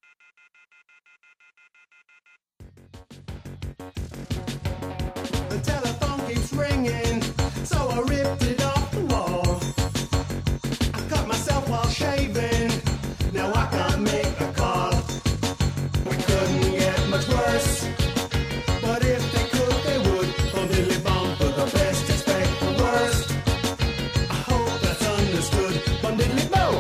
The telephone keeps ringing, so I ripped it off the wall. I cut myself while shaving, now I can't make a call. We couldn't get much worse, but if they could, they would. Bum diddly bum, for the best, expect the worst. I hope that's understood. Bum diddly bum.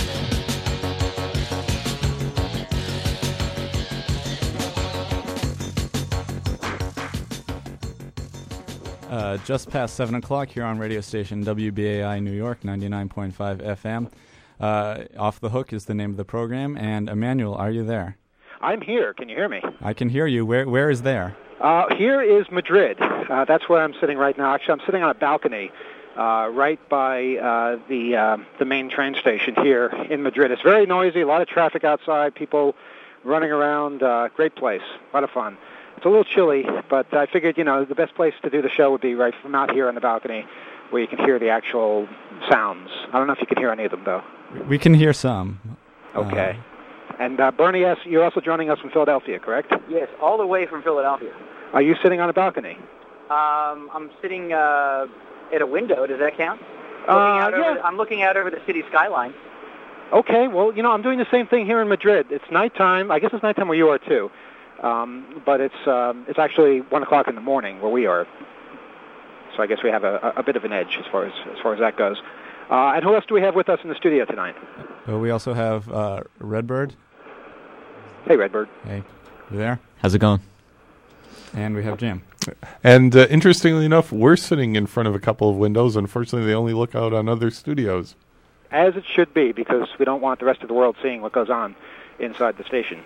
Just past 7 o'clock here on radio station WBAI New York, 99.5 FM. Off the Hook is the name of the program. And Emmanuel, are you there? I'm here. Can you hear me? I can hear you. Where is there? Here is Madrid. That's where I'm sitting right now. Actually, I'm sitting on a balcony right by the main train station here in Madrid. It's very noisy, a lot of traffic outside, people running around. Great place, a lot of fun. It's a little chilly, but I figured, the best place to do the show would be right from out here on the balcony where you can hear the actual sounds. I don't know if you can hear any of them, though. We can hear some. Okay. And Bernie, you're also joining us from Philadelphia, correct? Yes, all the way from Philadelphia. Are you sitting on a balcony? I'm sitting at a window. Does that count? I'm looking out over the city skyline. Okay, well, I'm doing the same thing here in Madrid. It's nighttime. I guess it's nighttime where you are, too. But it's actually 1 o'clock in the morning where we are. So I guess we have a bit of an edge as far as that goes. And who else do we have with us in the studio tonight? Well, we also have Redbird. Hey, Redbird. Hey, you there? How's it going? And we have Jim. And interestingly enough, we're sitting in front of a couple of windows. Unfortunately, they only look out on other studios. As it should be, because we don't want the rest of the world seeing what goes on inside the station.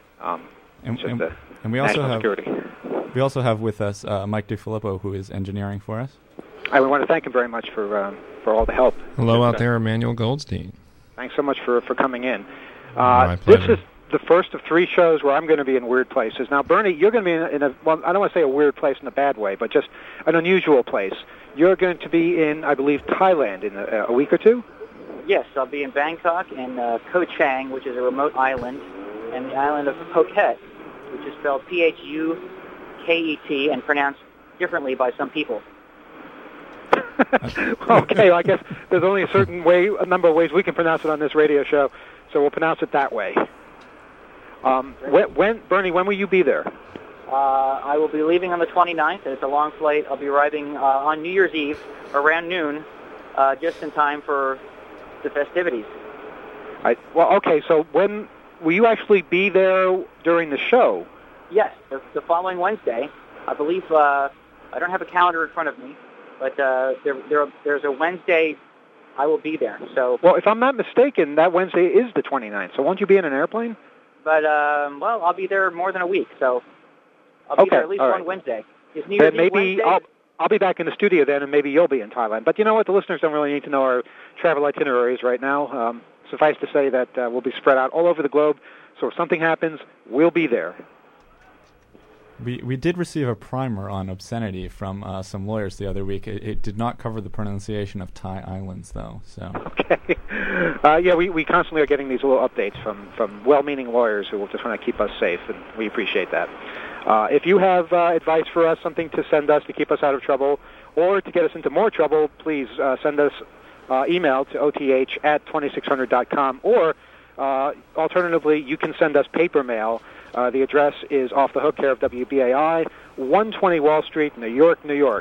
And we also have security. We also have with us Mike DiFilippo, who is engineering for us. I want to thank him very much for all the help. Hello out there, Emmanuel Goldstein. Thanks so much for coming in. My this pleasure. is the first of 3 shows where I'm going to be in weird places. Now, Bernie, you're going to be in well, I don't want to say a weird place in a bad way, but just an unusual place. You're going to be in, I believe, Thailand in a week or 2? Yes, I'll be in Bangkok and Koh Chang, which is a remote island, and the island of Phuket, which is spelled Phuket and pronounced differently by some people. Okay, well, I guess there's only a number of ways we can pronounce it on this radio show, so we'll pronounce it that way. Bernie, when will you be there? I will be leaving on the 29th, and it's a long flight. I'll be arriving on New Year's Eve around noon, just in time for the festivities. Okay, so when will you actually be there during the show? Yes, the following Wednesday. I believe, I don't have a calendar in front of me, but there's a Wednesday I will be there. So. Well, if I'm not mistaken, that Wednesday is the 29th, so won't you be in an airplane? But, I'll be there more than a week, so I'll be there at least one Wednesday. Is New Year's Eve maybe Wednesday? I'll be back in the studio then, and maybe you'll be in Thailand. But you know what? The listeners don't really need to know our travel itineraries right now. Suffice to say that we'll be spread out all over the globe, so if something happens, we'll be there. We did receive a primer on obscenity from some lawyers the other week. It did not cover the pronunciation of Thai islands, though. So okay, we constantly are getting these little updates from well-meaning lawyers who will just want to keep us safe, and we appreciate that. If you have advice for us, something to send us to keep us out of trouble, or to get us into more trouble, please send us email to oth@2600.com, or alternatively, you can send us paper mail. The address is Off the Hook, care of WBAI, 120 Wall Street, New York, New York.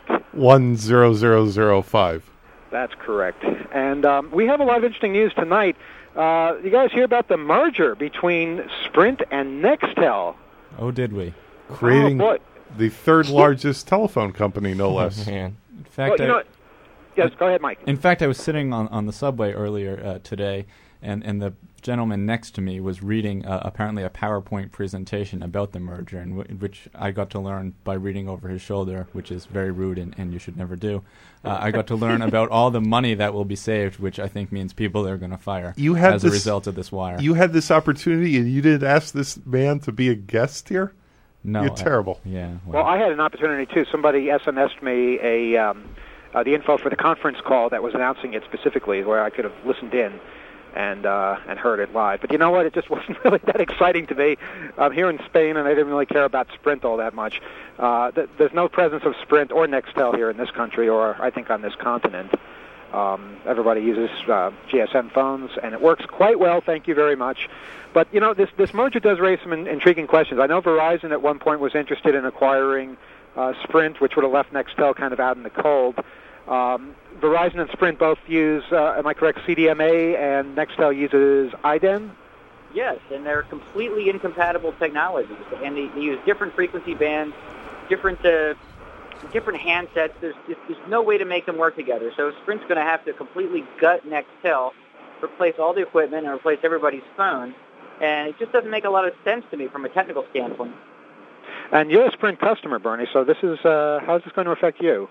10005. That's correct. And we have a lot of interesting news tonight. You guys hear about the merger between Sprint and Nextel? Oh, did we? Creating the third largest telephone company, no less. In fact, yes, go ahead, Mike. In fact, I was sitting on the subway earlier today, and the gentleman next to me was reading apparently a PowerPoint presentation about the merger, which I got to learn by reading over his shoulder, which is very rude and you should never do. I got to learn about all the money that will be saved, which I think means people are going to fire as a result of this wire. You had this opportunity and you didn't ask this man to be a guest here? No. You're terrible. Yeah. Well, I had an opportunity, too. Somebody SMS'd me the info for the conference call that was announcing it specifically, where I could have listened in. and heard it live. But you know what? It just wasn't really that exciting to me. I'm here in Spain, and I didn't really care about Sprint all that much. There's no presence of Sprint or Nextel here in this country, or I think on this continent. Everybody uses GSM phones, and it works quite well, thank you very much. But, you know, this merger does raise some intriguing questions. I know Verizon at one point was interested in acquiring Sprint, which would have left Nextel kind of out in the cold. Verizon and Sprint both use, am I correct, CDMA, and Nextel uses IDEN? Yes, and they're completely incompatible technologies, and they use different frequency bands, different handsets. There's no way to make them work together. So Sprint's going to have to completely gut Nextel, replace all the equipment, and replace everybody's phone. And it just doesn't make a lot of sense to me from a technical standpoint. And you're a Sprint customer, Bernie, so this is how is this going to affect you?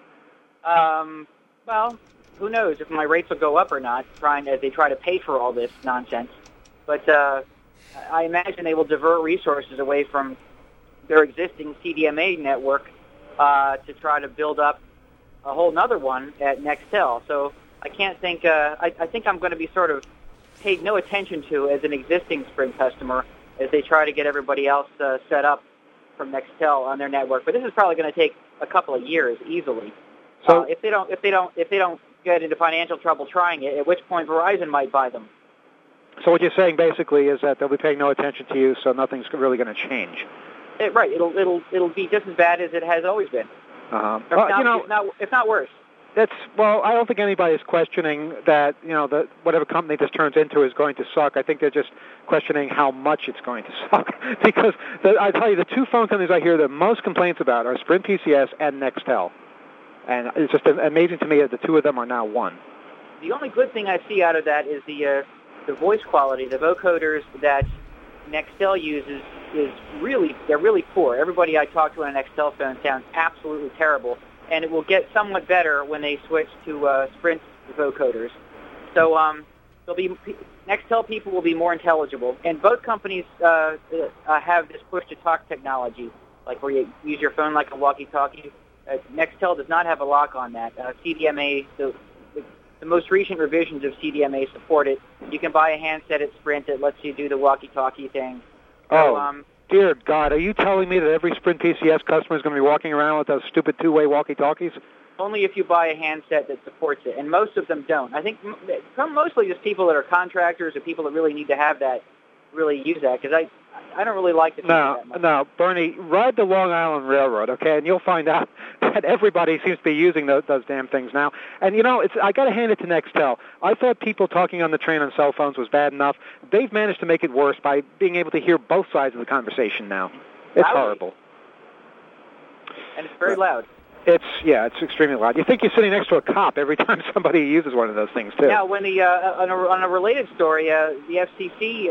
Well, who knows if my rates will go up or not, as they try to pay for all this nonsense. But I imagine they will divert resources away from their existing CDMA network to try to build up a whole nother one at Nextel. So I can't think. I think I'm going to be sort of paid no attention to as an existing Sprint customer as they try to get everybody else set up from Nextel on their network. But this is probably going to take a couple of years easily. So if they don't get into financial trouble trying it, at which point Verizon might buy them. So what you're saying basically is that they'll be paying no attention to you, so nothing's really going to change. Right. It'll be just as bad as it has always been. If not worse. I don't think anybody's questioning that, that whatever company this turns into is going to suck. I think they're just questioning how much it's going to suck. Because I tell you, the two phone companies I hear the most complaints about are Sprint PCS and Nextel. And it's just amazing to me that the two of them are now one. The only good thing I see out of that is the voice quality. The vocoders that Nextel uses they're really poor. Everybody I talk to on an Nextel phone sounds absolutely terrible. And it will get somewhat better when they switch to Sprint vocoders. So Nextel people will be more intelligible. And both companies have this push-to-talk technology, like where you use your phone like a walkie-talkie. Nextel does not have a lock on that. CDMA, the most recent revisions of CDMA support it. You can buy a handset at Sprint that lets you do the walkie-talkie thing. So, dear God, are you telling me that every Sprint PCS customer is going to be walking around with those stupid two-way walkie-talkies? Only if you buy a handset that supports it, and most of them don't. I think mostly just people that are contractors or people that really need to have that really use that, because I don't really like the feature that much. No, Bernie, ride the Long Island Railroad, okay, and you'll find out that everybody seems to be using those damn things now. And, I got to hand it to Nextel. I thought people talking on the train on cell phones was bad enough. They've managed to make it worse by being able to hear both sides of the conversation now. It's horrible. And it's very loud. It's extremely loud. You think you're sitting next to a cop every time somebody uses one of those things, too. Now, when on a related story, the FCC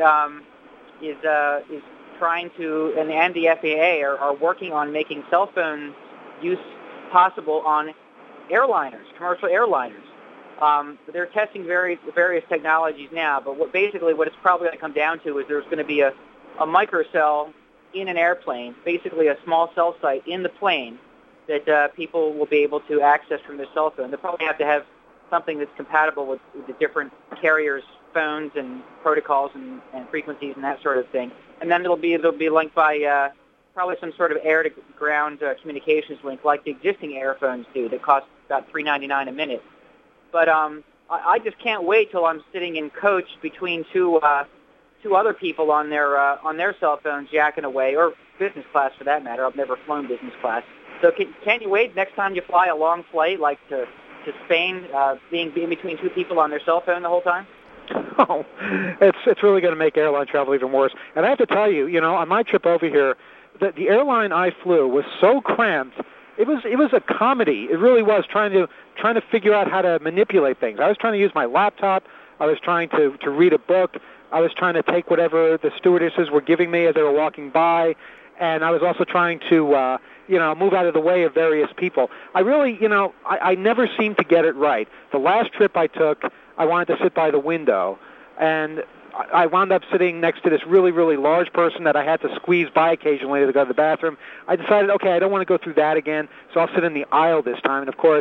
is trying to, and the FAA are working on making cell phone use possible on airliners, commercial airliners. They're testing various technologies now, but what it's probably going to come down to is there's going to be a microcell in an airplane, basically a small cell site in the plane that people will be able to access from their cell phone. They'll probably have to have something that's compatible with the different carriers' phones and protocols and frequencies and that sort of thing. And then it'll be linked by probably some sort of air-to-ground communications link like the existing Airphones do that cost about $3.99 a minute. But I just can't wait till I'm sitting in coach between two other people on their cell phones yakking away, or business class for that matter. I've never flown business class. So can't you wait next time you fly a long flight like to Spain, being in between two people on their cell phone the whole time? Oh, it's really going to make airline travel even worse. And I have to tell you, on my trip over here, the airline I flew was so cramped. It was a comedy. It really was trying to figure out how to manipulate things. I was trying to use my laptop. I was trying to read a book. I was trying to take whatever the stewardesses were giving me as they were walking by, and I was also trying to move out of the way of various people. I really, I never seemed to get it right. The last trip I took, I wanted to sit by the window, and I wound up sitting next to this really, really large person that I had to squeeze by occasionally to go to the bathroom. I decided, okay, I don't want to go through that again, so I'll sit in the aisle this time. And, of course,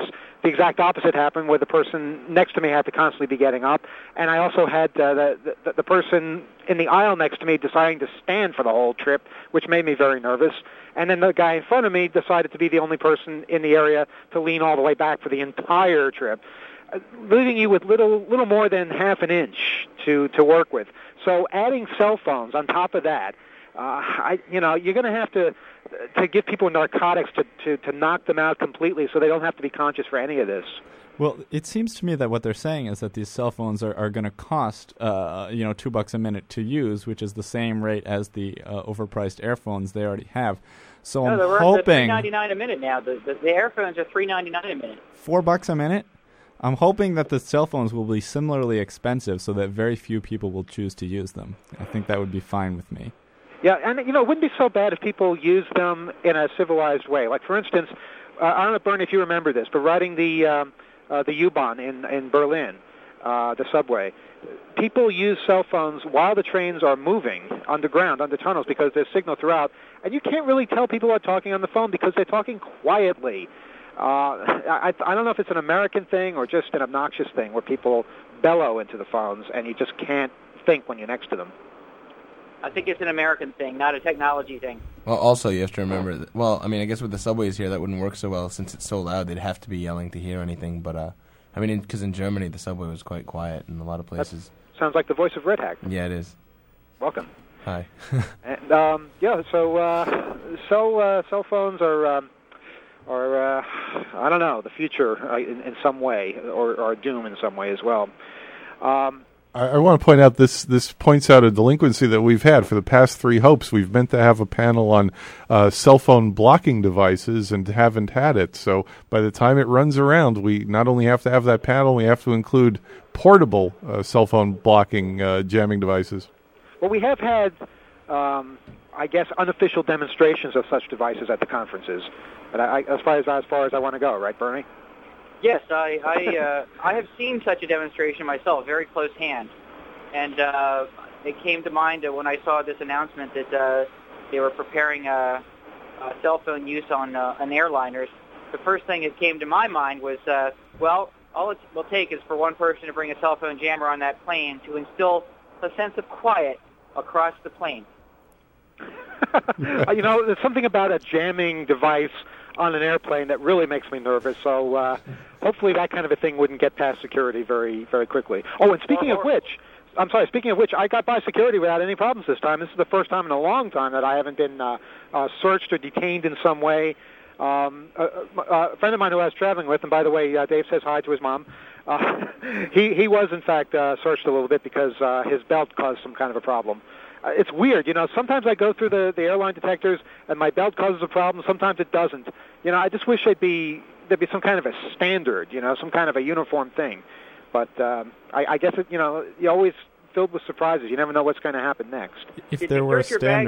the exact opposite happened, where the person next to me had to constantly be getting up, and I also had the person in the aisle next to me deciding to stand for the whole trip, which made me very nervous. And then the guy in front of me decided to be the only person in the area to lean all the way back for the entire trip, leaving you with little more than half an inch to work with. So adding cell phones on top of that, you're going to have to give people narcotics to knock them out completely, so they don't have to be conscious for any of this. Well, it seems to me that what they're saying is that these cell phones are going to cost, $2 a minute to use, which is the same rate as the overpriced Airphones they already have. So I'm hoping they're $3.99 a minute now. The Airphones are $3.99 a minute. $4 a minute. I'm hoping that the cell phones will be similarly expensive, so that very few people will choose to use them. I think that would be fine with me. Yeah, and it wouldn't be so bad if people used them in a civilized way. Like, for instance, I don't know, Bernie, if you remember this, but riding the U-Bahn in Berlin, the subway, people use cell phones while the trains are moving underground, under tunnels, because there's signal throughout, and you can't really tell people are talking on the phone because they're talking quietly. I don't know if it's an American thing or just an obnoxious thing where people bellow into the phones and you just can't think when you're next to them. I think it's an American thing, not a technology thing. Well, also, you have to remember that, I guess with the subways here, that wouldn't work so well since it's so loud. They'd have to be yelling to hear anything. But, because in Germany, the subway was quite quiet in a lot of places. That sounds like the voice of Red Hack. Yeah, it is. Welcome. Hi. And, so cell phones are I don't know, the future in some way, or doom in some way as well. I want to point out this points out a delinquency that we've had for the past 3 Hopes. We've meant to have a panel on cell phone blocking devices and haven't had it. So by the time it runs around, we not only have to have that panel, we have to include portable cell phone blocking jamming devices. Well, we have had, I guess, unofficial demonstrations of such devices at the conferences. But as far as I want to go, right, Bernie? Yes, I have seen such a demonstration myself, very close hand, and it came to mind when I saw this announcement that they were preparing cell phone use on airliners. The first thing that came to my mind was, all it will take is for one person to bring a cell phone jammer on that plane to instill a sense of quiet across the plane. There's something about a jamming device on an airplane that really makes me nervous. So hopefully that kind of a thing wouldn't get past security very, very quickly. Oh, and speaking of which, I got by security without any problems this time. This is the first time in a long time that I haven't been searched or detained in some way. A friend of mine who I was traveling with, and by the way, Dave says hi to his mom, he was in fact searched a little bit because his belt caused some kind of a problem. It's weird, sometimes I go through the airline detectors and my belt causes a problem, sometimes it doesn't. I just wish there'd be some kind of a standard, some kind of a uniform thing. But I guess, you're always filled with surprises. You never know what's going to happen next. If there were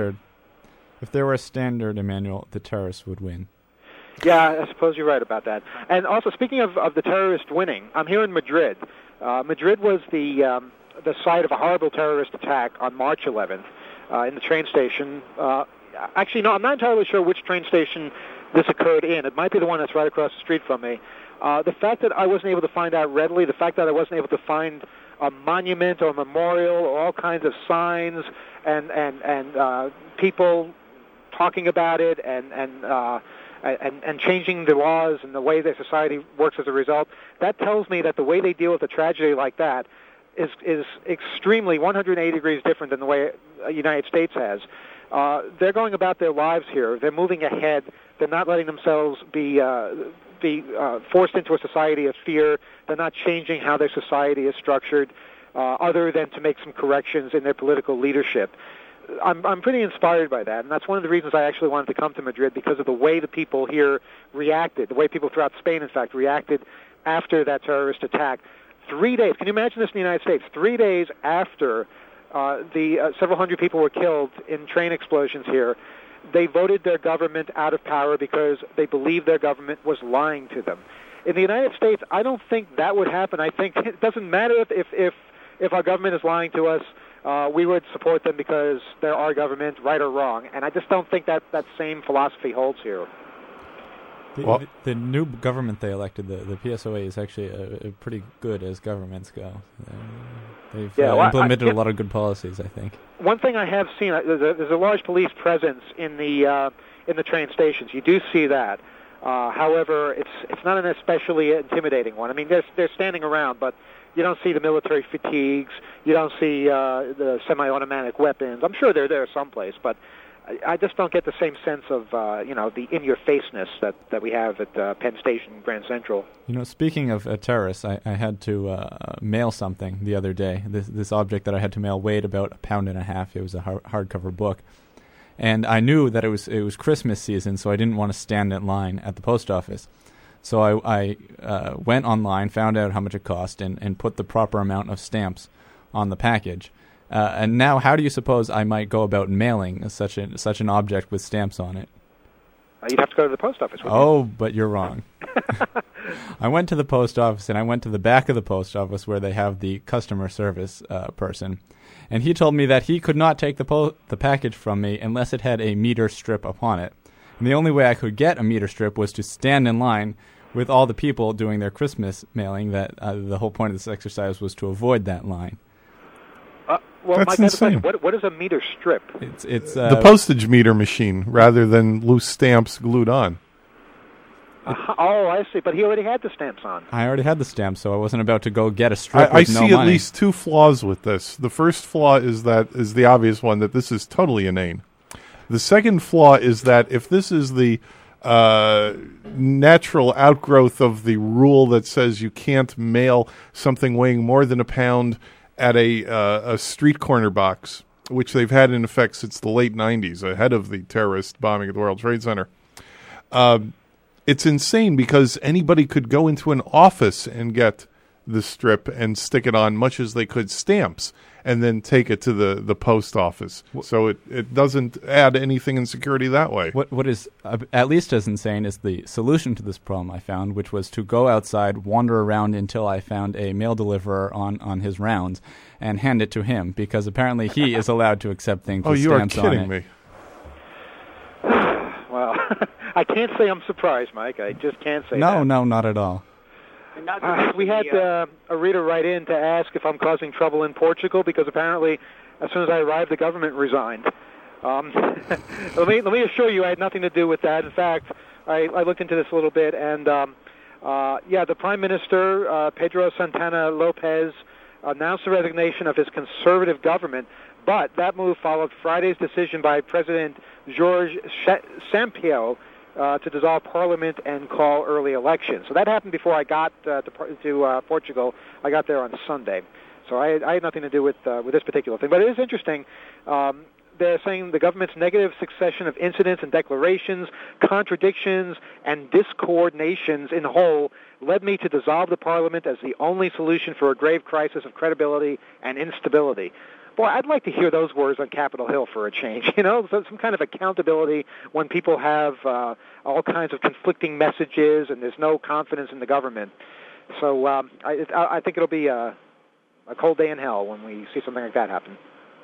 a standard, Emmanuel, the terrorists would win. Yeah, I suppose you're right about that. And also, speaking of the terrorist winning, I'm here in Madrid. Madrid was the site of a horrible terrorist attack on March 11th in the train station. Actually, no, I'm not entirely sure which train station this occurred in. It might be the one that's right across the street from me. The fact that I wasn't able to find out readily, the fact that I wasn't able to find a monument or a memorial or all kinds of signs and people talking about it and changing the laws and the way their society works as a result, that tells me that the way they deal with a tragedy like that is extremely 180 degrees different than the way the United States has. They're going about their lives here. They're moving ahead. They're not letting themselves be forced into a society of fear. They're not changing how their society is structured other than to make some corrections in their political leadership. I'm pretty inspired by that, and that's one of the reasons I actually wanted to come to Madrid, because of the way the people here reacted, the way people throughout Spain, in fact, reacted after that terrorist attack. 3 days, can you imagine this in the United States? 3 days after several hundred people were killed in train explosions here, they voted their government out of power because they believed their government was lying to them. In the United States, I don't think that would happen. I think it doesn't matter if our government is lying to us. We would support them because they're our government, right or wrong. And I just don't think that same philosophy holds here. The new government they elected, the PSOA, is actually pretty good as governments go. They've implemented a lot of good policies, I think. One thing I have seen, there's a large police presence in the train stations. You do see that. However, it's not an especially intimidating one. I mean, they're standing around, but you don't see the military fatigues. You don't see the semi-automatic weapons. I'm sure they're there someplace, but I just don't get the same sense of the in-your-faceness that we have at Penn Station, Grand Central. Speaking of terrorists, I had to mail something the other day. This object that I had to mail weighed about 1.5 pounds. It was a hardcover book. And I knew that it was Christmas season, so I didn't want to stand in line at the post office. So I went online, found out how much it cost, and put the proper amount of stamps on the package. And now, how do you suppose I might go about mailing such an object with stamps on it? You'd have to go to the post office. But you're wrong. I went to the post office, and I went to the back of the post office where they have the customer service person. And he told me that he could not take the package from me unless it had a meter strip upon it. And the only way I could get a meter strip was to stand in line with all the people doing their Christmas mailing. That the whole point of this exercise was to avoid that line. Well, That's Mike, insane. What is a meter strip? It's the postage meter machine rather than loose stamps glued on. I see. But he already had the stamps on. I already had the stamps, so I wasn't about to go get a strip I with no see money. at least two flaws with this. The first flaw is the obvious one, that this is totally inane. The second flaw is that if this is the natural outgrowth of the rule that says you can't mail something weighing more than 1 pound at a street corner box, which they've had in effect since the late 90s, ahead of the terrorist bombing at the World Trade Center, it's insane because anybody could go into an office and get the strip and stick it on, much as they could stamps, and then take it to the post office. So it doesn't add anything in security that way. What is at least as insane is the solution to this problem I found, which was to go outside, wander around until I found a mail deliverer on his rounds, and hand it to him, because apparently he is allowed to accept things with stamps on it. Oh, you are kidding me. Well, I can't say I'm surprised, Mike. I just can't say that. No, not at all. We had a reader write in to ask if I'm causing trouble in Portugal, because apparently as soon as I arrived, the government resigned. Let me assure you I had nothing to do with that. In fact, I looked into this a little bit, and the Prime Minister, Pedro Santana Lopez, announced the resignation of his conservative government, but that move followed Friday's decision by President Jorge Sampaio to dissolve Parliament and call early elections. So that happened before I got to Portugal. I got there on Sunday. So I had nothing to do with this particular thing. But it is interesting. They're saying the government's negative succession of incidents and declarations, contradictions, and discoordinations in whole led me to dissolve the Parliament as the only solution for a grave crisis of credibility and instability. Boy, I'd like to hear those words on Capitol Hill for a change. Some kind of accountability when people have all kinds of conflicting messages and there's no confidence in the government. So I think it'll be a cold day in hell when we see something like that happen.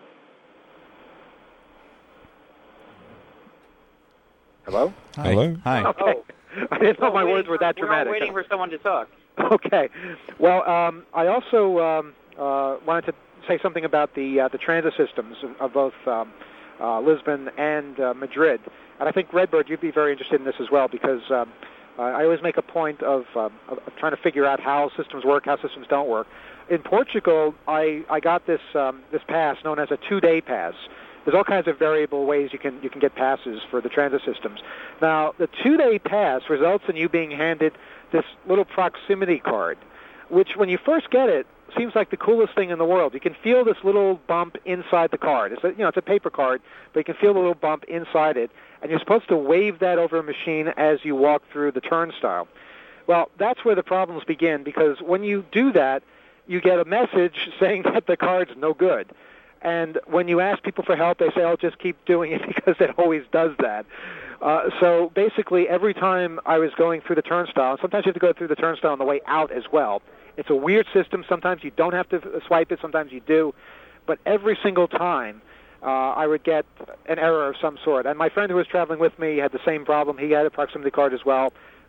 Hello? Hi. Hello? Hi. Okay. I didn't know my words were that dramatic. We're waiting for someone to talk. Okay. Well, I also wanted to say something about the transit systems of both Lisbon and Madrid. And I think, Redbird, you'd be very interested in this as well, because I always make a point of trying to figure out how systems work, how systems don't work. In Portugal, I got this pass known as a 2-day pass. There's all kinds of variable ways you can get passes for the transit systems. Now, the 2-day pass results in you being handed this little proximity card, which when you first get it, seems like the coolest thing in the world. You can feel this little bump inside the card. It's a paper card, but you can feel the little bump inside it, and you're supposed to wave that over a machine as you walk through the turnstile. Well, that's where the problems begin, because when you do that, you get a message saying that the card's no good. And when you ask people for help, they say, "Oh, just keep doing it," because it always does that. So basically, every time I was going through the turnstile, sometimes you have to go through the turnstile on the way out as well. It's a weird system. Sometimes you don't have to swipe it. Sometimes you do. But every single time, I would get an error of some sort. And my friend who was traveling with me had the same problem. He had a proximity card as well.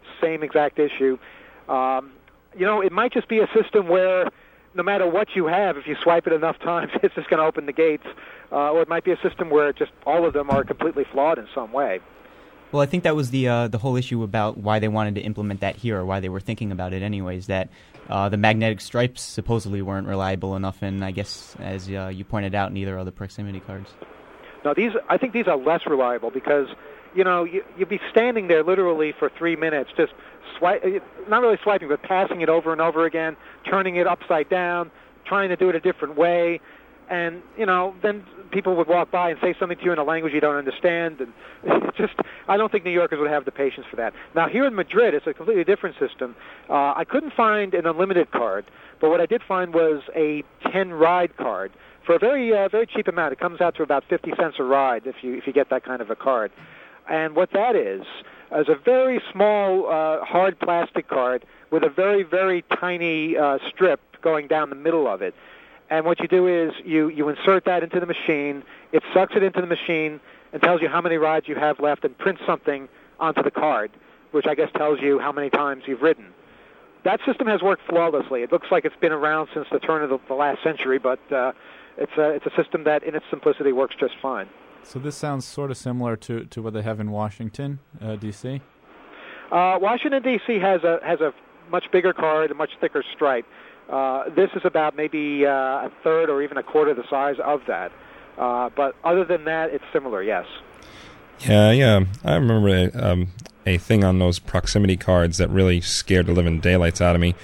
same exact issue. It might just be a system where no matter what you have, if you swipe it enough times, it's just going to open the gates. Or it might be a system where just all of them are completely flawed in some way. Well, I think that was the whole issue about why they wanted to implement that here, or why they were thinking about it anyways, that the magnetic stripes supposedly weren't reliable enough, and I guess, as you pointed out, neither are the proximity cards. No, I think these are less reliable because, you'd be standing there literally for 3 minutes, just not really swiping, but passing it over and over again, turning it upside down, trying to do it a different way. And, then people would walk by and say something to you in a language you don't understand. And I don't think New Yorkers would have the patience for that. Now, here in Madrid, it's a completely different system. I couldn't find an unlimited card, but what I did find was a 10-ride card for a very very cheap amount. It comes out to about 50 cents a ride if you get that kind of a card. And what that is a very small hard plastic card with a very, very tiny strip going down the middle of it. And what you do is you insert that into the machine, it sucks it into the machine and tells you how many rides you have left and prints something onto the card, which I guess tells you how many times you've ridden. That system has worked flawlessly. It looks like it's been around since the turn of the last century, but it's a system that in its simplicity works just fine. So this sounds sort of similar to what they have in Washington, D.C.? Washington, D.C. has a much bigger card, a much thicker stripe. This is about maybe a third or even a quarter the size of that. But other than that, it's similar, yes. Yeah. I remember a thing on those proximity cards that really scared the living daylights out of me.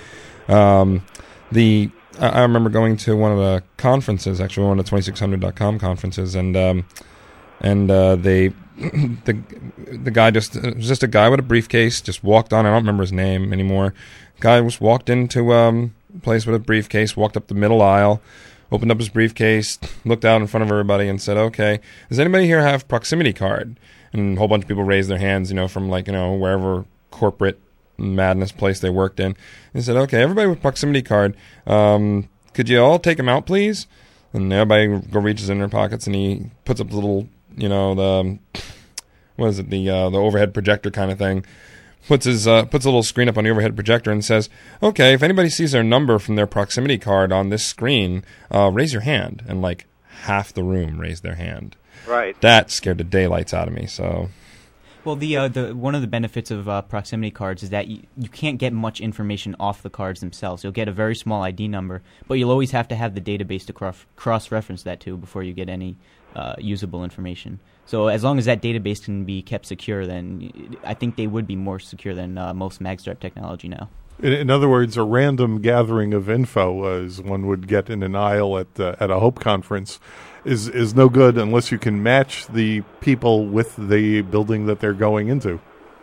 I remember going to one of the conferences, actually one of the 2600.com conferences, and the guy just a guy with a briefcase just walked on. I don't remember his name anymore. Guy just walked into place with a briefcase, walked up the middle aisle, opened up his briefcase, looked out in front of everybody and said, "Okay, does anybody here have proximity card?" And a whole bunch of people raised their hands, from wherever corporate madness place they worked in. He said, "Okay, everybody with proximity card, could you all take them out, please?" And everybody reaches in their pockets and he puts up the little, the overhead projector kind of thing. Puts a little screen up on the overhead projector and says, "Okay, if anybody sees their number from their proximity card on this screen, raise your hand." And half the room raised their hand. Right. That scared the daylights out of me. So, well, the one of the benefits of proximity cards is that you can't get much information off the cards themselves. You'll get a very small ID number, but you'll always have to have the database to cross-reference that to before you get any usable information. So as long as that database can be kept secure, then I think they would be more secure than most magstripe technology now. In other words, a random gathering of info, as one would get in an aisle at a Hope conference, is no good unless you can match the people with the building that they're going into.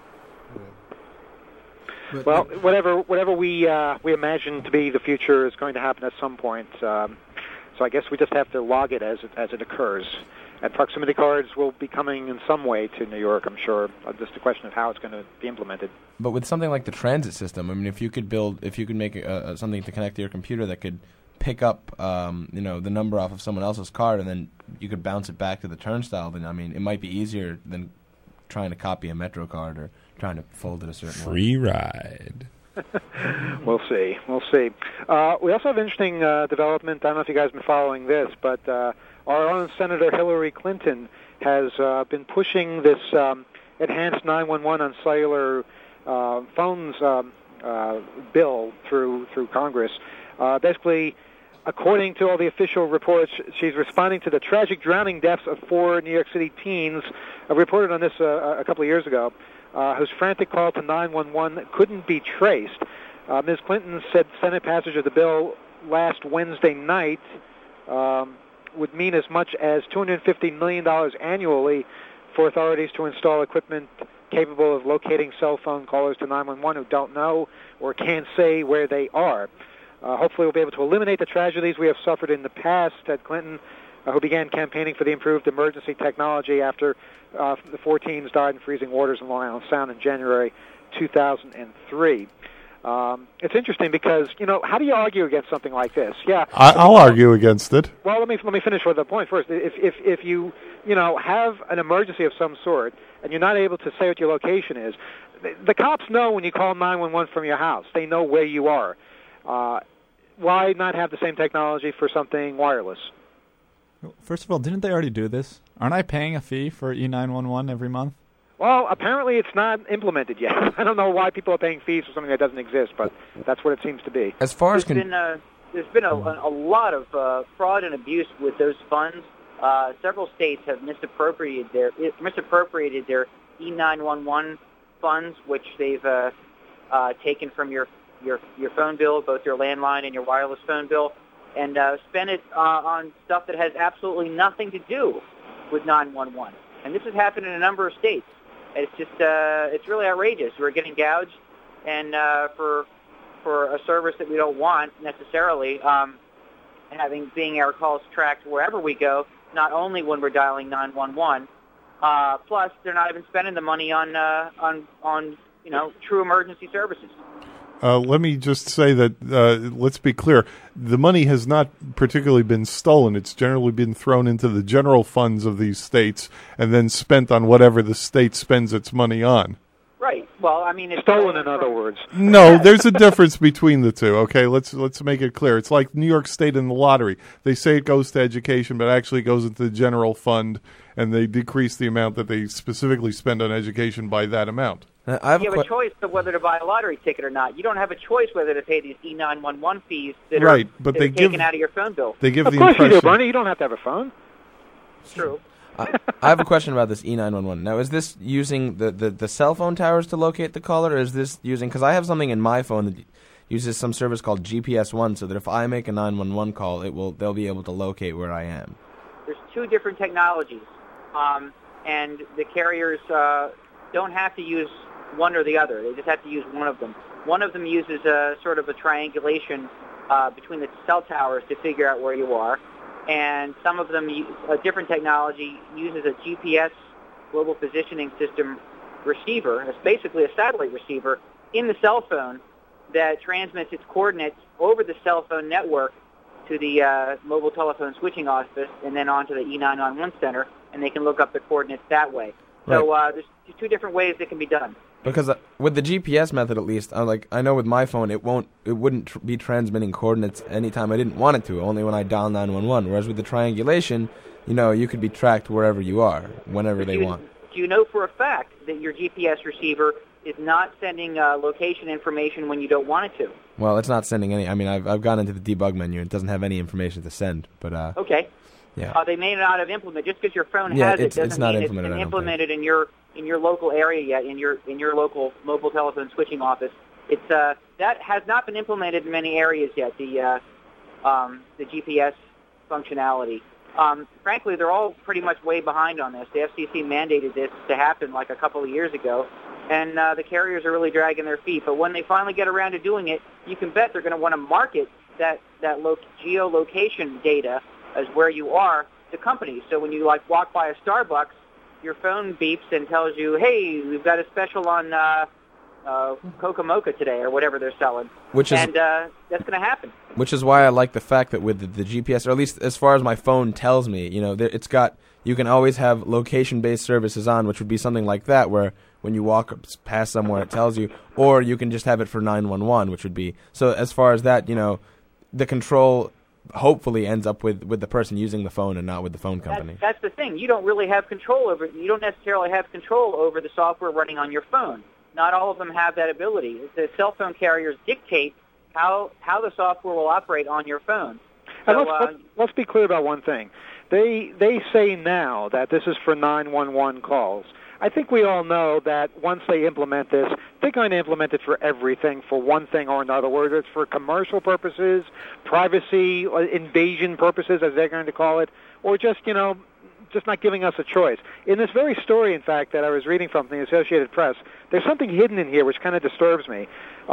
Well, whatever we imagine to be the future is going to happen at some point. So I guess we just have to log it as it occurs. And proximity cards will be coming in some way to New York, I'm sure. Just a question of how it's going to be implemented. But with something like the transit system, I mean, if you could make something to connect to your computer that could pick up, the number off of someone else's card, and then you could bounce it back to the turnstile, then, I mean, it might be easier than trying to copy a Metro card or trying to fold it a certain way. Free ride. We'll see. We also have an interesting development. I don't know if you guys have been following this, but our own Senator Hillary Clinton has been pushing this enhanced 911 on cellular phones bill through Congress. Basically, according to all the official reports, she's responding to the tragic drowning deaths of 4 New York City teens. I reported on this a couple of years ago, whose frantic call to 911 couldn't be traced. Ms. Clinton said Senate passage of the bill last Wednesday night would mean as much as $250 million annually for authorities to install equipment capable of locating cell phone callers to 911 who don't know or can't say where they are. Hopefully we'll be able to eliminate the tragedies we have suffered in the past, said Clinton, who began campaigning for the improved emergency technology after the 4 teens died in freezing waters in Long Island Sound in January 2003. It's interesting because, how do you argue against something like this? Yeah, I'll argue against it. Well, let me finish with the point first. If you have an emergency of some sort and you're not able to say what your location is, the cops know when you call 911 from your house. They know where you are. Why not have the same technology for something wireless? First of all, didn't they already do this? Aren't I paying a fee for E911 every month? Well, apparently it's not implemented yet. I don't know why people are paying fees for something that doesn't exist, but that's what it seems to be. As far as there's been a lot of fraud and abuse with those funds. Several states have misappropriated their E911 funds, which they've taken from your phone bill, both your landline and your wireless phone bill, and spent it on stuff that has absolutely nothing to do with 911. And this has happened in a number of states. It's just it's really outrageous. We're getting gouged, and for a service that we don't want necessarily, being our calls tracked wherever we go, not only when we're dialing 911. Plus, they're not even spending the money on true emergency services. Let me just say that, let's be clear, the money has not particularly been stolen. It's generally been thrown into the general funds of these states and then spent on whatever the state spends its money on. Right. Well, I mean, it's stolen, in other words. No, there's a difference between the two. Okay, let's make it clear. It's like New York State and the lottery. They say it goes to education, but actually it goes into the general fund, and they decrease the amount that they specifically spend on education by that amount. You have a choice of whether to buy a lottery ticket or not. You don't have a choice whether to pay these E911 fees that are taken out of your phone bill. They give of the course impression. You do, Bernie. You don't have to have a phone. It's true. I have a question about this E911. Now, is this using the cell phone towers to locate the caller, or is this using... Because I have something in my phone that uses some service called GPS One, so that if I make a 911 call, they'll be able to locate where I am. There's two different technologies, and the carriers don't have to use one or the other. They just have to use one of them. One of them uses sort of a triangulation between the cell towers to figure out where you are. And some of them, a different technology, uses a GPS, global positioning system receiver. It's basically a satellite receiver in the cell phone that transmits its coordinates over the cell phone network to the mobile telephone switching office and then onto the E911 center, and they can look up the coordinates that way. Right. So there's two different ways it can be done. Because with the GPS method, at least, I know with my phone, it wouldn't be transmitting coordinates anytime I didn't want it to, only when I dial 911. Whereas with the triangulation, you could be tracked wherever you are, whenever they want. Do you know for a fact that your GPS receiver is not sending location information when you don't want it to? Well, it's not sending any. I mean, I've gone into the debug menu. It doesn't have any information to send. But okay. Yeah. They may not have implemented, just because your phone has it doesn't it's not mean implemented, it's been implemented in your local area yet, in your local mobile telephone switching office. It's that has not been implemented in many areas yet. The GPS functionality. Frankly, they're all pretty much way behind on this. The FCC mandated this to happen like a couple of years ago, and the carriers are really dragging their feet. But when they finally get around to doing it, you can bet they're going to want to market that geolocation data as where you are to companies. So when you walk by a Starbucks, your phone beeps and tells you, "Hey, we've got a special on Coca Mocha today," or whatever they're selling. That's going to happen. Which is why I like the fact that with the GPS, or at least as far as my phone tells me, it's got, you can always have location-based services on, which would be something like that, where when you walk past somewhere it tells you, or you can just have it for 911, which would be, so as far as that, the control hopefully ends up with the person using the phone and not with the phone company. That's the thing. You don't really have control over it. You don't necessarily have control over the software running on your phone. Not all of them have that ability. The cell phone carriers dictate how the software will operate on your phone. So, let's be clear about one thing. They say now that this is for 911 calls. I think we all know that once they implement this, they're going to implement it for everything, for one thing or another, whether it's for commercial purposes, privacy, invasion purposes, as they're going to call it, or just not giving us a choice. In this very story, in fact, that I was reading from the Associated Press, there's something hidden in here which kind of disturbs me.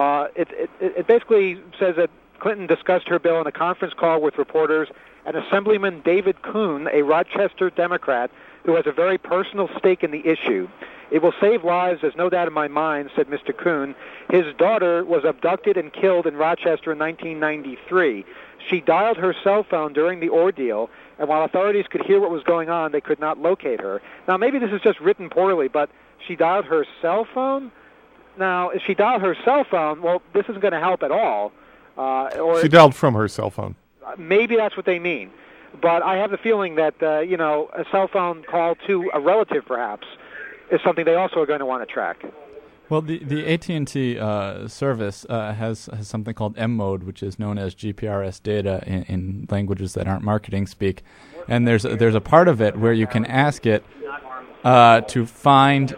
It basically says that Clinton discussed her bill in a conference call with reporters, and Assemblyman David Kuhn, a Rochester Democrat, who has a very personal stake in the issue. It will save lives, there's no doubt in my mind, said Mr. Kuhn. His daughter was abducted and killed in Rochester in 1993. She dialed her cell phone during the ordeal, and while authorities could hear what was going on, they could not locate her. Now, maybe this is just written poorly, but she dialed her cell phone? Now, if she dialed her cell phone, well, this isn't going to help at all. Or She dialed from her cell phone. maybe that's what they mean. But I have the feeling that, a cell phone call to a relative, perhaps, is something they also are going to want to track. Well, the AT&T service has something called M-Mode, which is known as GPRS data in languages that aren't marketing speak. And there's a part of it where you can ask it to find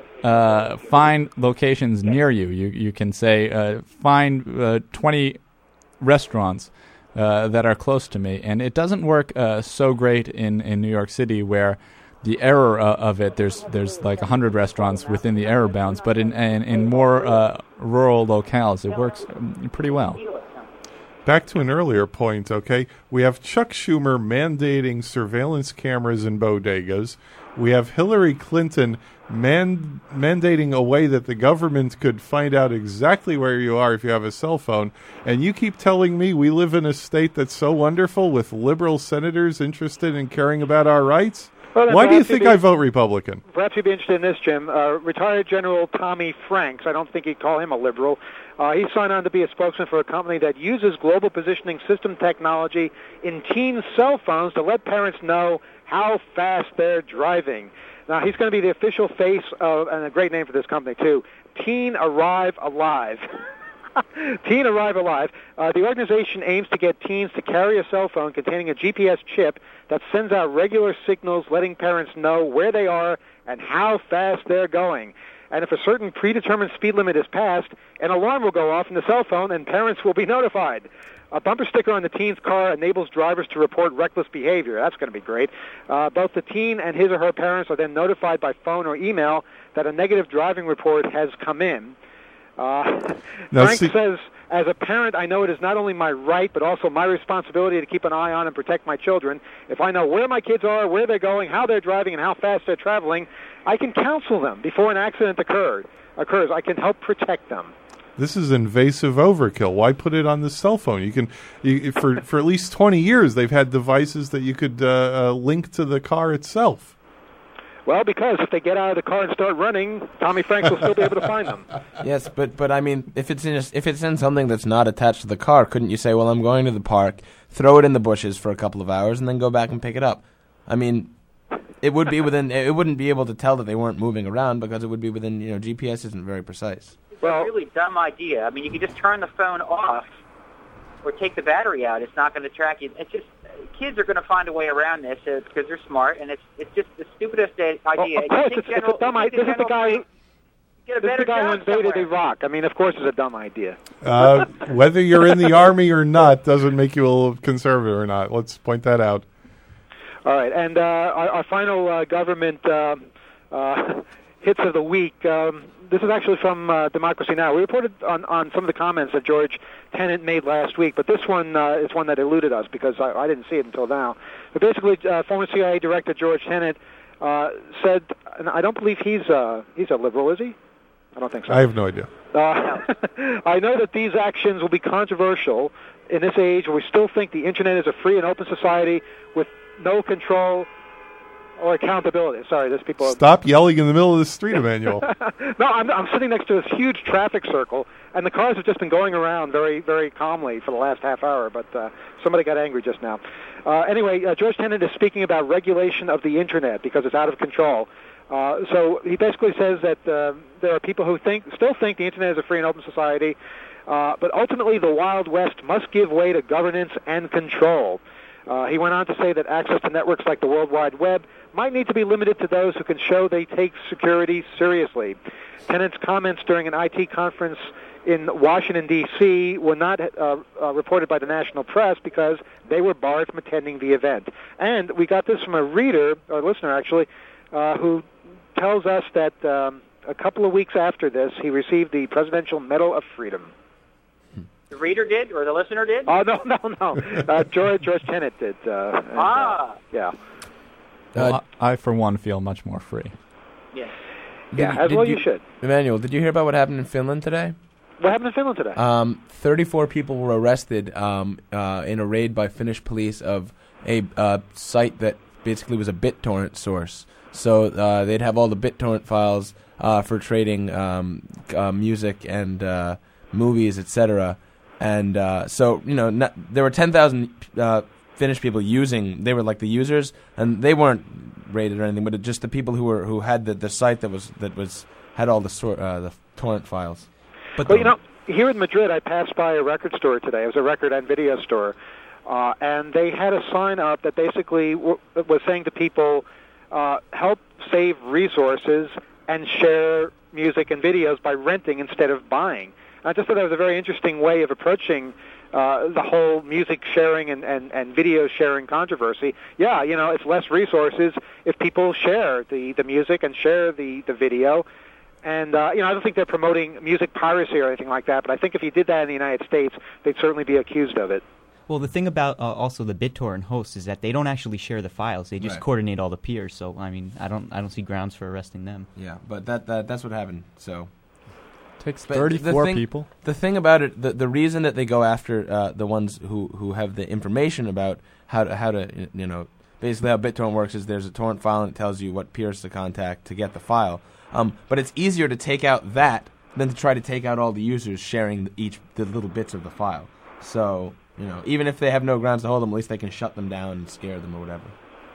locations near you. You can say, find 20 restaurants that are close to me. And it doesn't work so great in New York City, where the error of it, there's like 100 restaurants within the error bounds, but in more rural locales, it works pretty well. Back to an earlier point, okay? We have Chuck Schumer mandating surveillance cameras in bodegas. We have Hillary Clinton mandating a way that the government could find out exactly where you are if you have a cell phone. And you keep telling me we live in a state that's so wonderful with liberal senators interested in caring about our rights? Well, why do you think I vote Republican? Perhaps you'd be interested in this, Jim. Retired General Tommy Franks, I don't think you'd call him a liberal. He signed on to be a spokesman for a company that uses global positioning system technology in teen cell phones to let parents know how fast they're driving. Now, he's going to be the official face of, and a great name for this company, too, Teen Arrive Alive. Teen Arrive Alive. The organization aims to get teens to carry a cell phone containing a GPS chip that sends out regular signals letting parents know where they are and how fast they're going. And if a certain predetermined speed limit is passed, an alarm will go off in the cell phone and parents will be notified. A bumper sticker on the teen's car enables drivers to report reckless behavior. That's going to be great. Both the teen and his or her parents are then notified by phone or email that a negative driving report has come in. Frank says, as a parent, I know it is not only my right, but also my responsibility to keep an eye on and protect my children. If I know where my kids are, where they're going, how they're driving, and how fast they're traveling, I can counsel them before an accident occurs. I can help protect them. This is invasive overkill. Why put it on the cell phone? For at least 20 years, they've had devices that you could link to the car itself. Well, because if they get out of the car and start running, Tommy Franks will still be able to find them. Yes, but I mean, if it's in something that's not attached to the car, couldn't you say, well, I'm going to the park, throw it in the bushes for a couple of hours, and then go back and pick it up? I mean, it would be within. It wouldn't be able to tell that they weren't moving around because it would be within. GPS isn't very precise. Well, it's a really dumb idea. I mean, you can just turn the phone off or take the battery out. It's not going to track you. It's just kids are going to find a way around this because they're smart, and it's just the stupidest idea. Of course, it's a dumb idea. This is the guy who invaded Iraq. I mean, of course, it's a dumb idea. Whether you're in the Army or not doesn't make you a conservative or not. Let's point that out. All right, and our final government hits of the week. This is actually from Democracy Now! We reported on some of the comments that George Tenet made last week, but this one is one that eluded us because I didn't see it until now. But basically, former CIA Director George Tenet said, and I don't believe he's a liberal, is he? I don't think so. I have no idea. I know that these actions will be controversial in this age where we still think the Internet is a free and open society with no control or accountability. Sorry, there's people... Stop yelling in the middle of the street, Emmanuel. No, I'm sitting next to this huge traffic circle, and the cars have just been going around very, very calmly for the last half hour, but somebody got angry just now. Anyway, George Tenet is speaking about regulation of the Internet because it's out of control. So he basically says that there are people who still think the Internet is a free and open society, but ultimately the Wild West must give way to governance and control. He went on to say that access to networks like the World Wide Web might need to be limited to those who can show they take security seriously. Tenet's comments during an IT conference in Washington, D.C. were not reported by the national press because they were barred from attending the event. And we got this from a reader, or listener actually, who tells us that a couple of weeks after this, he received the Presidential Medal of Freedom. The reader did, or the listener did? Oh, no. George Tenet did. Yeah. Well, I, for one, feel much more free. Yes. Yeah, you should. Emmanuel, did you hear about what happened in Finland today? What happened in Finland today? 34 people were arrested in a raid by Finnish police of a site that basically was a BitTorrent source. So they'd have all the BitTorrent files for trading music and movies, etc. And so, there were 10,000 Finnish people using. They were like the users, and they weren't rated or anything, but just the people who had the site that had all the torrent files. But here in Madrid, I passed by a record store today. It was a record and video store, and they had a sign up that basically was saying to people, help save resources and share music and videos by renting instead of buying. And I just thought that was a very interesting way of approaching the whole music sharing and video sharing controversy. Yeah, it's less resources if people share the music and share the video. And, I don't think they're promoting music piracy or anything like that, but I think if you did that in the United States, they'd certainly be accused of it. Well, the thing about also the BitTorrent hosts is that they don't actually share the files; they just coordinate all the peers. So, I mean, I don't see grounds for arresting them. Yeah, but that's what happened. So, takes 34 people. The thing about it, the reason that they go after the ones who have the information about how to basically how BitTorrent works is there's a torrent file and it tells you what peers to contact to get the file. But it's easier to take out that than to try to take out all the users sharing the little bits of the file. So, even if they have no grounds to hold them, at least they can shut them down and scare them or whatever.